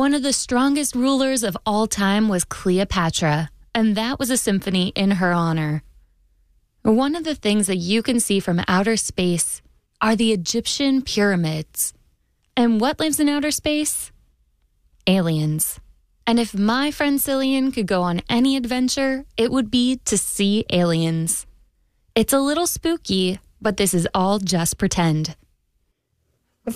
One of the strongest rulers of all time was Cleopatra, and that was a symphony in her honor. One of the things that you can see from outer space are the Egyptian pyramids. And what lives in outer space? Aliens. And if my friend Cillian could go on any adventure, it would be to see aliens. It's a little spooky, but this is all just pretend.